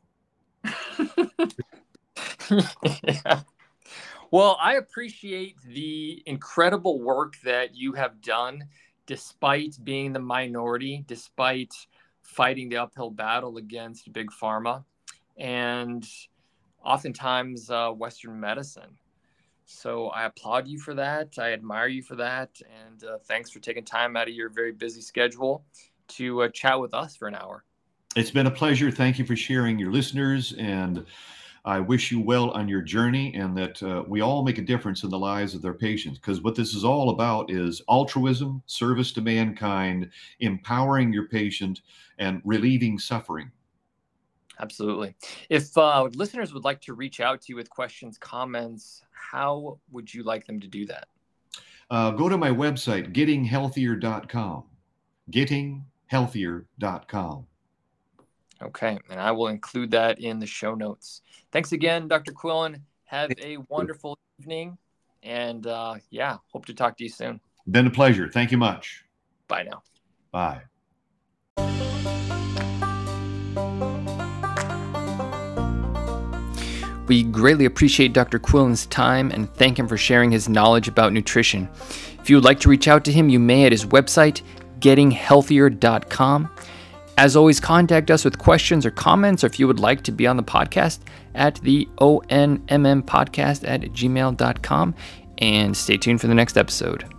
Yeah. Well, I appreciate the incredible work that you have done, despite being the minority, despite fighting the uphill battle against Big Pharma and oftentimes Western medicine. So I applaud you for that. I admire you for that. And thanks for taking time out of your very busy schedule to chat with us for an hour. It's been a pleasure. Thank you for sharing your listeners. And I wish you well on your journey, and that we all make a difference in the lives of their patients. Because what this is all about is altruism, service to mankind, empowering your patient, and relieving suffering. Absolutely. If listeners would like to reach out to you with questions, comments, how would you like them to do that? Go to my website, gettinghealthier.com. Gettinghealthier.com. Okay, and I will include that in the show notes. Thanks again, Dr. Quillen. Have a wonderful evening, And hope to talk to you soon. Been a pleasure. Thank you much. Bye now. Bye. We greatly appreciate Dr. Quillen's time and thank him for sharing his knowledge about nutrition. If you would like to reach out to him, you may at his website, gettinghealthier.com. As always, contact us with questions or comments, or if you would like to be on the podcast at the onmmpodcast@gmail.com. And stay tuned for the next episode.